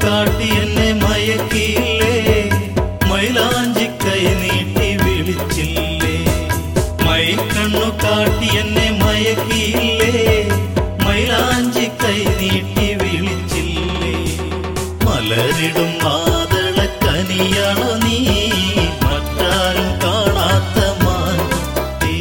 കാട്ടി എന്നെ മയക്കിയില്ലേ, മൈലാഞ്ചി കൈ നീട്ടി വിളിച്ചില്ലേ. മൈക്കണ്ണു കാട്ടി എന്നെ മയക്കിയില്ലേ, മൈലാഞ്ചി കൈ നീട്ടി വിളിച്ചില്ലേ. മലരിടും മാതള കനിയാണോ നീ, മറ്റാരും കാണാത്ത മാൻകുട്ടി.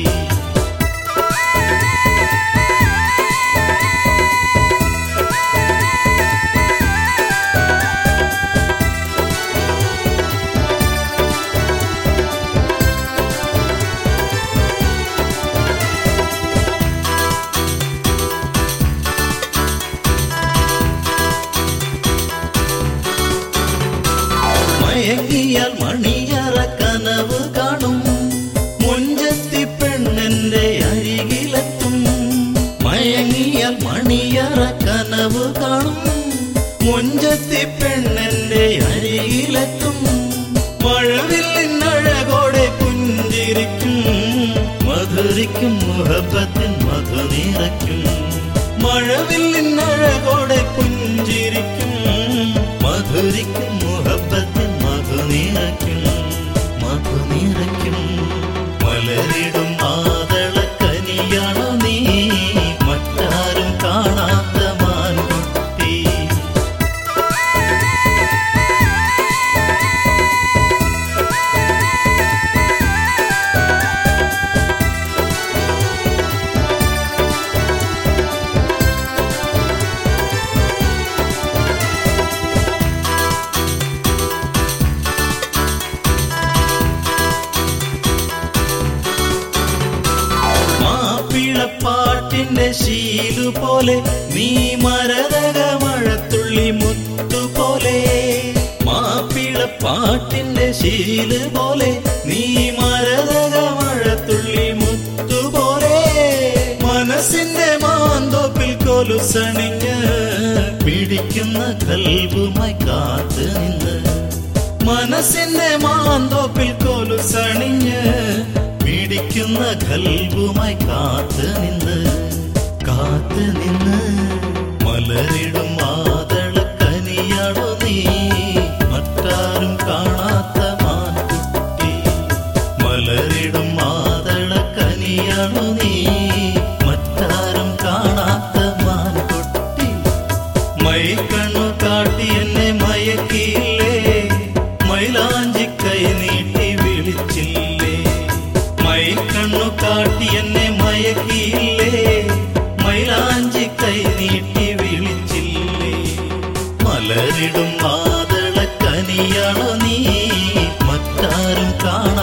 മയങ്ങിയാൽ മണിയറ കനവ് കാണും, മുഞ്ചത്തി പെണ്ണെന്റെ അരികിലെത്തും. മയങ്ങിയാൽ മണിയറ കനവ് കാണും, മുഞ്ചത്തി പെണ്ണെന്റെ അരികിലെത്തും. മഴവില്ലിനഴകോടെ പുഞ്ചിരിക്കും, മധുരിക്കും മുഹബത്തിൻ മധു നിറയ്ക്കും. മഴവില്ലിനഴകോടെ പുഞ്ചിരിക്കും, മധുരിക്കും മുഹബത്തിൻ മധു നിറയ്ക്കും, മധു നിറയ്ക്കും. മലരിടും മാതള കനിയാണോ നീ, മറ്റാരും കാണാത്ത മാൻകുട്ടി. പാട്ടിന്റെ ശീലുപോലെ നീ മരതക മഴത്തുള്ളി മുത്തുപോലെ. മാപ്പിളപ്പാട്ടിന്റെ ശീലുപോലെ നീ മരതക മഴത്തുള്ളി മുത്തുപോലെ. മനസ്സിന്റെ മാന്തോപ്പിൽ കൊലുസണിഞ്ഞ് പിടിക്കുന്ന കൽബുമായി കാത്ത് നിന്ന്. മനസ്സിന്റെ മാന്തോപ്പിൽ കൊലുസണിഞ്ഞ് പിടിക്കുന്ന കൽബുമായി കാത്ത് നിന്ന്, കാത്ത് നിന്ന്. മലരിടും മാതള കനിയാണോ നീ, മറ്റാരും കാണാത്ത മാൻകുട്ടി. മലരിടും മാതള കനിയാണോ നീ, മറ്റാരും കാണാത്ത മാൻകുട്ടി. മൈക്കണ്ണു കാട്ടി എന്നെ മയക്കിയില്ലേ, മൈലാഞ്ചി കൈ നീട്ടി വിളിച്ചില്ലേ. മൈക്കണ്ണു കാട്ടി എന്നെ മയക്കിയില്ലേ, മൈലാഞ്ചി കൈ നീട്ടി വിളിച്ചില്ലേ. മലരിടും മാതള കനിയാണോ നീ, മറ്റാരും കാണാ